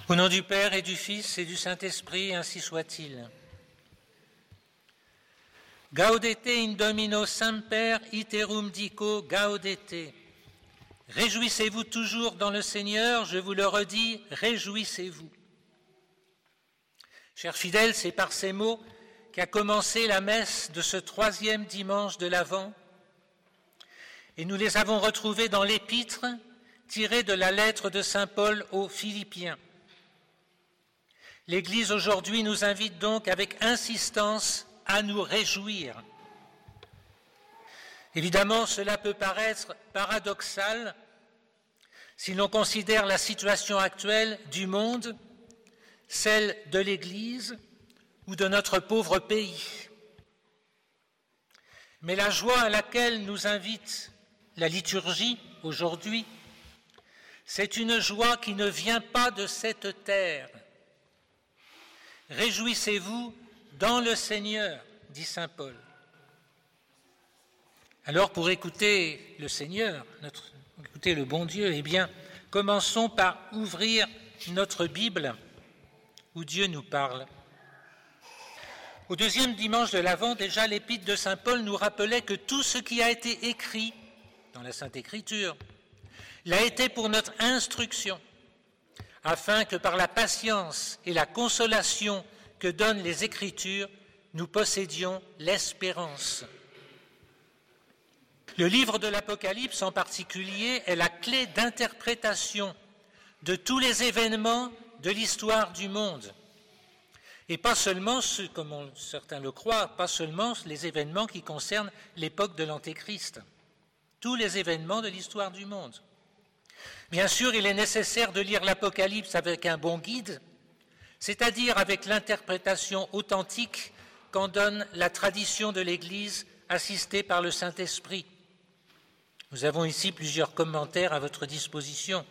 Au nom du Père et du Fils et du Saint-Esprit, ainsi soit-il. Gaudete in Domino semper iterum dico gaudete. Réjouissez-vous toujours dans le Seigneur, je vous le redis, réjouissez-vous. Chers fidèles, c'est par ces mots qu'a commencé la messe de ce 3e dimanche de l'Avent, et nous les avons retrouvés dans l'épître tirée de la lettre de saint Paul aux Philippiens. L'Église aujourd'hui nous invite donc avec insistance à nous réjouir. Évidemment, cela peut paraître paradoxal si l'on considère la situation actuelle du monde, celle de l'Église ou de notre pauvre pays. Mais la joie à laquelle nous invite la liturgie aujourd'hui, c'est une joie qui ne vient pas de cette terre. Réjouissez-vous dans le Seigneur, dit saint Paul. Alors pour écouter le Seigneur, écouter le bon Dieu, eh bien, commençons par ouvrir notre Bible où Dieu nous parle. Au 2e dimanche de l'Avent, déjà l'épître de saint Paul nous rappelait que tout ce qui a été écrit dans la Sainte Écriture l'a été pour notre instruction, afin que par la patience et la consolation que donnent les Écritures, nous possédions l'espérance. Le livre de l'Apocalypse en particulier est la clé d'interprétation de tous les événements de l'histoire du monde. Et pas seulement, comme certains le croient, pas seulement les événements qui concernent l'époque de l'Antéchrist. Tous les événements de l'histoire du monde. Bien sûr, il est nécessaire de lire l'Apocalypse avec un bon guide, c'est-à-dire avec l'interprétation authentique qu'en donne la tradition de l'Église assistée par le Saint-Esprit. Nous avons ici plusieurs commentaires à votre disposition.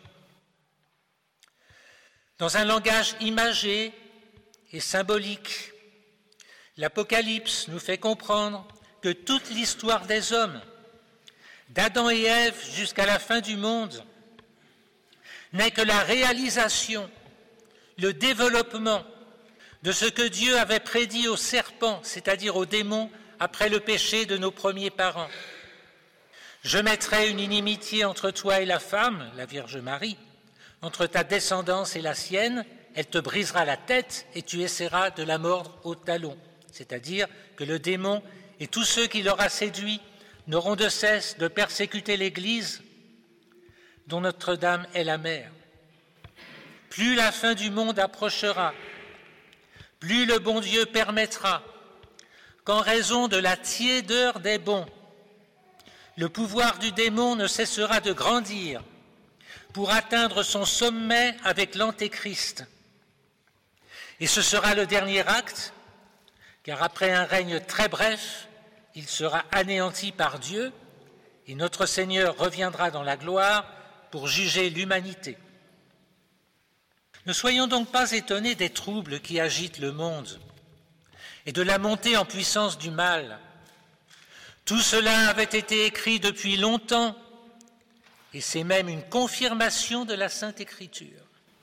Dans un langage imagé et symbolique, l'Apocalypse nous fait comprendre que toute l'histoire des hommes, d'Adam et Ève jusqu'à la fin du monde, n'est que la réalisation, le développement de ce que Dieu avait prédit au serpent, c'est-à-dire au démon, après le péché de nos premiers parents. Je mettrai une inimitié entre toi et la femme, la Vierge Marie, entre ta descendance et la sienne, elle te brisera la tête et tu essaieras de la mordre au talon. C'est-à-dire que le démon et tous ceux qui l'aura séduit n'auront de cesse de persécuter l'Église dont Notre-Dame est la mère. Plus la fin du monde approchera, plus le bon Dieu permettra qu'en raison de la tiédeur des bons, le pouvoir du démon ne cessera de grandir pour atteindre son sommet avec l'Antéchrist. Et ce sera le dernier acte, car après un règne très bref, il sera anéanti par Dieu et notre Seigneur reviendra dans la gloire pour juger l'humanité. Ne soyons donc pas étonnés des troubles qui agitent le monde et de la montée en puissance du mal. Tout cela avait été écrit depuis longtemps et c'est même une confirmation de la Sainte Écriture.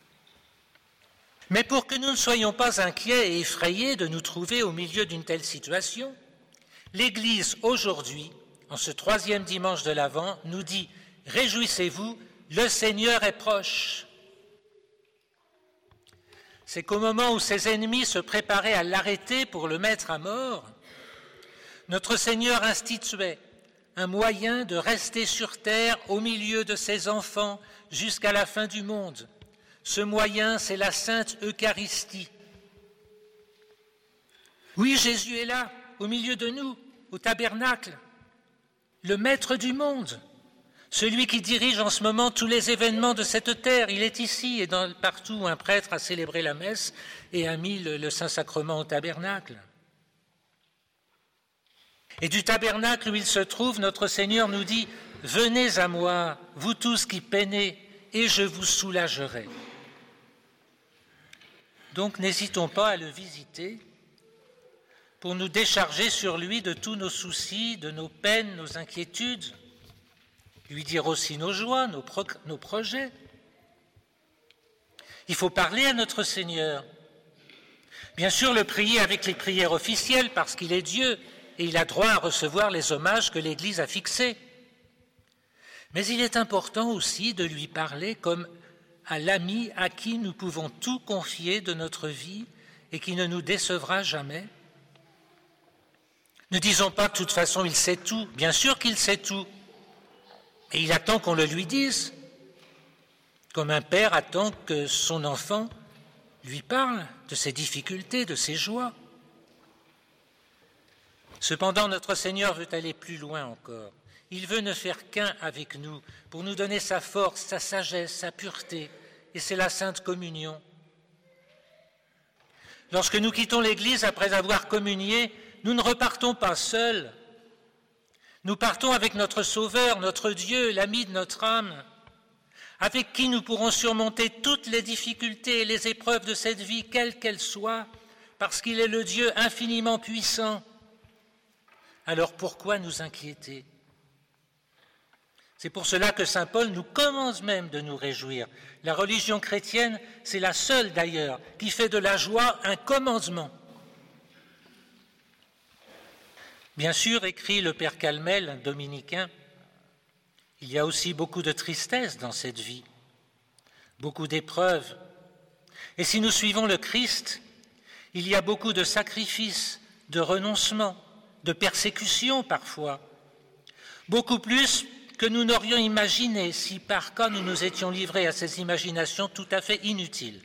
Mais pour que nous ne soyons pas inquiets et effrayés de nous trouver au milieu d'une telle situation, l'Église aujourd'hui, en ce 3e dimanche de l'Avent, nous dit « Réjouissez-vous, le Seigneur est proche ». C'est qu'au moment où ses ennemis se préparaient à l'arrêter pour le mettre à mort, notre Seigneur instituait un moyen de rester sur terre au milieu de ses enfants jusqu'à la fin du monde. Ce moyen, c'est la Sainte Eucharistie. Oui, Jésus est là, au milieu de nous, au tabernacle, le Maître du monde, celui qui dirige en ce moment tous les événements de cette terre. Il est ici et partout où un prêtre a célébré la messe et a mis le Saint-Sacrement au tabernacle. Et du tabernacle où il se trouve, notre Seigneur nous dit « Venez à moi, vous tous qui peinez, et je vous soulagerai. » Donc n'hésitons pas à le visiter pour nous décharger sur lui de tous nos soucis, de nos peines, nos inquiétudes, lui dire aussi nos joies, nos projets. Il faut parler à notre Seigneur. Bien sûr, le prier avec les prières officielles parce qu'il est Dieu et il a droit à recevoir les hommages que l'Église a fixés. Mais il est important aussi de lui parler comme à l'ami à qui nous pouvons tout confier de notre vie et qui ne nous décevra jamais. Ne disons pas que de toute façon il sait tout. Bien sûr qu'il sait tout. Mais il attend qu'on le lui dise. Comme un père attend que son enfant lui parle de ses difficultés, de ses joies. Cependant, notre Seigneur veut aller plus loin encore. Il veut ne faire qu'un avec nous pour nous donner sa force, sa sagesse, sa pureté. Et c'est la Sainte Communion. Lorsque nous quittons l'Église après avoir communié, nous ne repartons pas seuls. Nous partons avec notre Sauveur, notre Dieu, l'ami de notre âme, avec qui nous pourrons surmonter toutes les difficultés et les épreuves de cette vie, quelles qu'elles soient, parce qu'il est le Dieu infiniment puissant. Alors pourquoi nous inquiéter ? C'est pour cela que saint Paul nous commence même de nous réjouir. La religion chrétienne, c'est la seule d'ailleurs qui fait de la joie un commandement. Bien sûr, écrit le père Calmel, un dominicain, il y a aussi beaucoup de tristesse dans cette vie, beaucoup d'épreuves. Et si nous suivons le Christ, il y a beaucoup de sacrifices, de renoncements, de persécutions parfois, beaucoup plus que nous n'aurions imaginé si par cas nous nous étions livrés à ces imaginations tout à fait inutiles.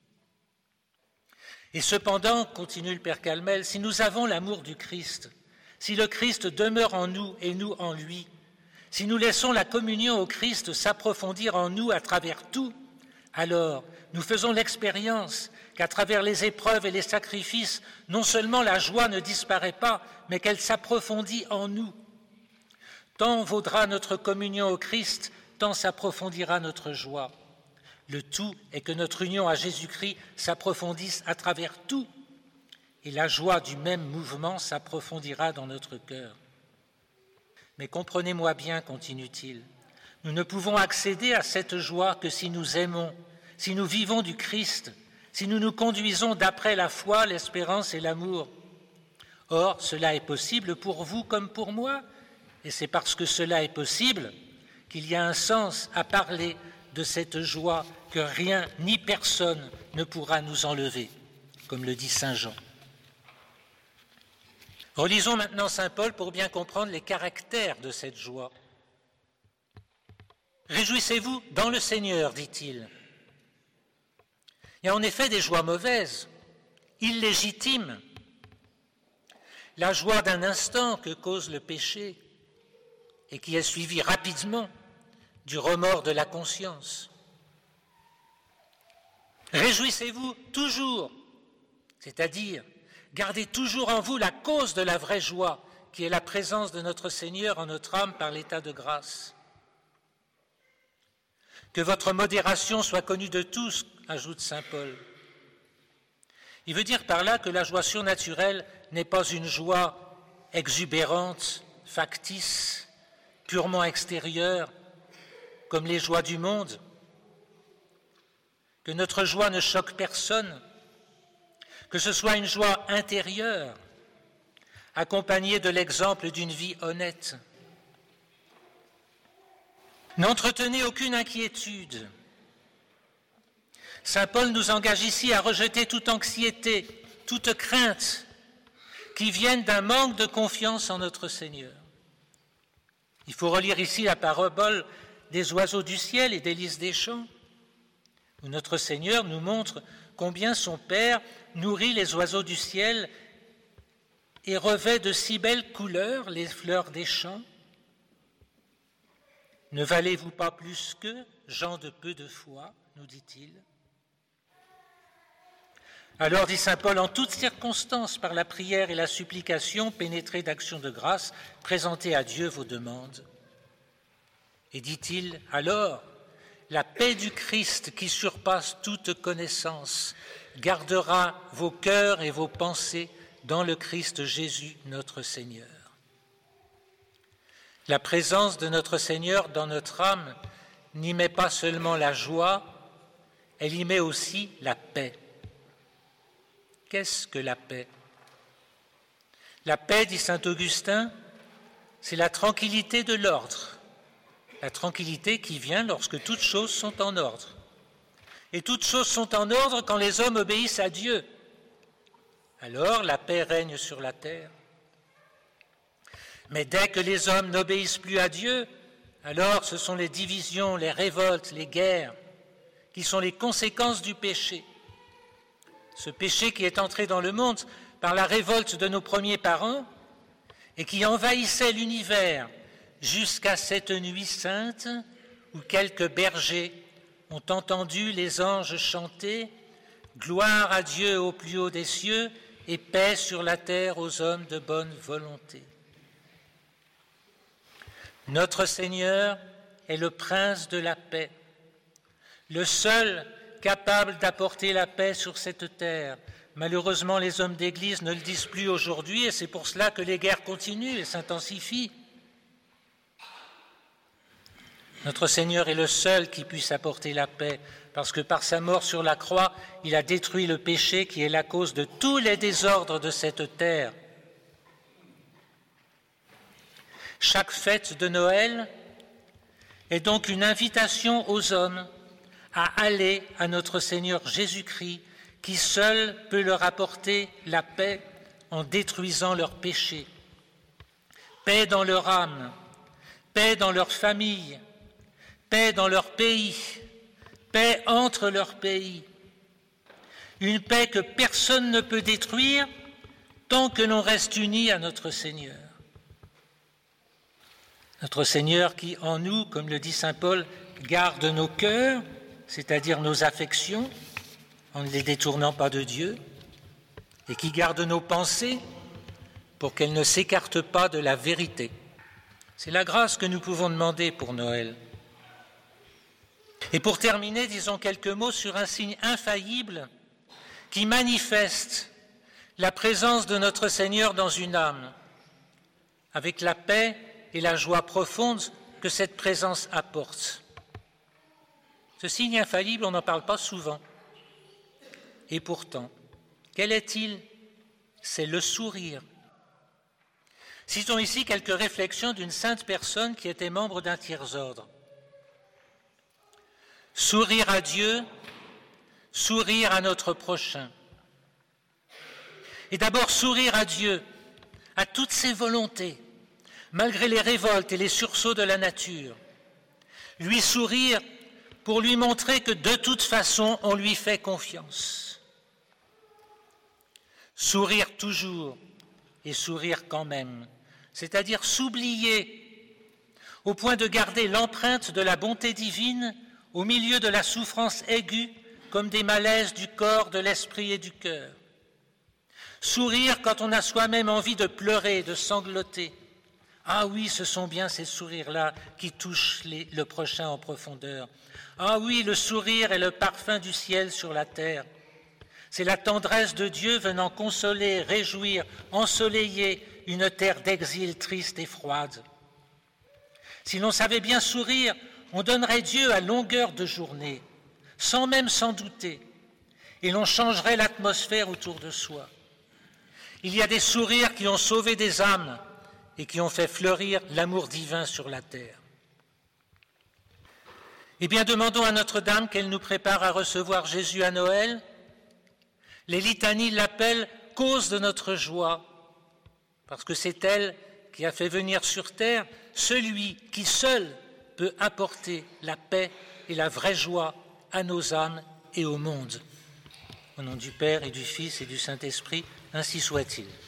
Et cependant, continue le père Calmel, si nous avons l'amour du Christ, si le Christ demeure en nous et nous en lui, si nous laissons la communion au Christ s'approfondir en nous à travers tout, alors nous faisons l'expérience qu'à travers les épreuves et les sacrifices, non seulement la joie ne disparaît pas, mais qu'elle s'approfondit en nous. Tant vaudra notre communion au Christ, tant s'approfondira notre joie. Le tout est que notre union à Jésus-Christ s'approfondisse à travers tout, et la joie du même mouvement s'approfondira dans notre cœur. Mais comprenez-moi bien, continue-t-il, nous ne pouvons accéder à cette joie que si nous aimons, si nous vivons du Christ, si nous nous conduisons d'après la foi, l'espérance et l'amour. Or, cela est possible pour vous comme pour moi, et c'est parce que cela est possible qu'il y a un sens à parler de cette joie que rien ni personne ne pourra nous enlever, comme le dit saint Jean. Relisons maintenant saint Paul pour bien comprendre les caractères de cette joie. « Réjouissez-vous dans le Seigneur, dit-il. » Il y a en effet des joies mauvaises, illégitimes. La joie d'un instant que cause le péché et qui est suivie rapidement du remords de la conscience. Réjouissez-vous toujours, c'est-à-dire gardez toujours en vous la cause de la vraie joie, qui est la présence de notre Seigneur en notre âme par l'état de grâce. Que votre modération soit connue de tous, ajoute saint Paul. Il veut dire par là que la joie surnaturelle n'est pas une joie exubérante, factice, purement extérieure, comme les joies du monde. Que notre joie ne choque personne, que ce soit une joie intérieure, accompagnée de l'exemple d'une vie honnête. N'entretenez aucune inquiétude. Saint Paul nous engage ici à rejeter toute anxiété, toute crainte qui viennent d'un manque de confiance en notre Seigneur. Il faut relire ici la parabole des oiseaux du ciel et des lys des champs, où notre Seigneur nous montre combien son Père nourrit les oiseaux du ciel et revêt de si belles couleurs les fleurs des champs. Ne valez-vous pas plus qu'eux, gens de peu de foi, nous dit-il. Alors, dit saint Paul, en toutes circonstances, par la prière et la supplication, pénétrez d'actions de grâce, présentez à Dieu vos demandes. Et dit-il, alors, la paix du Christ qui surpasse toute connaissance gardera vos cœurs et vos pensées dans le Christ Jésus, notre Seigneur. La présence de notre Seigneur dans notre âme n'y met pas seulement la joie elle y met aussi la paix. Qu'est-ce que la paix ? La paix, dit saint Augustin, c'est la tranquillité de l'ordre. La tranquillité qui vient lorsque toutes choses sont en ordre. Et toutes choses sont en ordre quand les hommes obéissent à Dieu. Alors la paix règne sur la terre. Mais dès que les hommes n'obéissent plus à Dieu, alors ce sont les divisions, les révoltes, les guerres, qui sont les conséquences du péché. Ce péché qui est entré dans le monde par la révolte de nos premiers parents et qui envahissait l'univers jusqu'à cette nuit sainte où quelques bergers ont entendu les anges chanter « Gloire à Dieu au plus haut des cieux et paix sur la terre aux hommes de bonne volonté ». Notre Seigneur est le prince de la paix, le seul capable d'apporter la paix sur cette terre. Malheureusement, les hommes d'Église ne le disent plus aujourd'hui et c'est pour cela que les guerres continuent et s'intensifient. Notre Seigneur est le seul qui puisse apporter la paix, parce que par sa mort sur la croix, il a détruit le péché qui est la cause de tous les désordres de cette terre. Chaque fête de Noël est donc une invitation aux hommes à aller à notre Seigneur Jésus-Christ, qui seul peut leur apporter la paix en détruisant leurs péchés. Paix dans leur âme, paix dans leur famille, paix dans leur pays, paix entre leurs pays. Une paix que personne ne peut détruire tant que l'on reste unis à notre Seigneur. Notre Seigneur qui, en nous, comme le dit saint Paul, garde nos cœurs, c'est-à-dire nos affections, en ne les détournant pas de Dieu, et qui garde nos pensées pour qu'elles ne s'écartent pas de la vérité. C'est la grâce que nous pouvons demander pour Noël. Et pour terminer, disons quelques mots sur un signe infaillible qui manifeste la présence de notre Seigneur dans une âme, avec la paix et la joie profonde que cette présence apporte. Ce signe infaillible, on n'en parle pas souvent. Et pourtant, quel est-il ? C'est le sourire. Citons ici quelques réflexions d'une sainte personne qui était membre d'un tiers-ordre. Sourire à Dieu, sourire à notre prochain. Et d'abord sourire à Dieu, à toutes ses volontés, malgré les révoltes et les sursauts de la nature. Lui sourire pour lui montrer que de toute façon on lui fait confiance. Sourire toujours et sourire quand même, c'est-à-dire s'oublier au point de garder l'empreinte de la bonté divine au milieu de la souffrance aiguë comme des malaises du corps, de l'esprit et du cœur. Sourire quand on a soi-même envie de pleurer, de sangloter. Ah oui, ce sont bien ces sourires-là qui touchent le prochain en profondeur. Ah oui, le sourire est le parfum du ciel sur la terre. C'est la tendresse de Dieu venant consoler, réjouir, ensoleiller une terre d'exil triste et froide. Si l'on savait bien sourire, on donnerait Dieu à longueur de journée, sans même s'en douter, et l'on changerait l'atmosphère autour de soi. Il y a des sourires qui ont sauvé des âmes et qui ont fait fleurir l'amour divin sur la terre. Eh bien, demandons à Notre-Dame qu'elle nous prépare à recevoir Jésus à Noël. Les litanies l'appellent cause de notre joie, parce que c'est elle qui a fait venir sur terre celui qui seul peut apporter la paix et la vraie joie à nos âmes et au monde. Au nom du Père et du Fils et du Saint-Esprit, ainsi soit-il.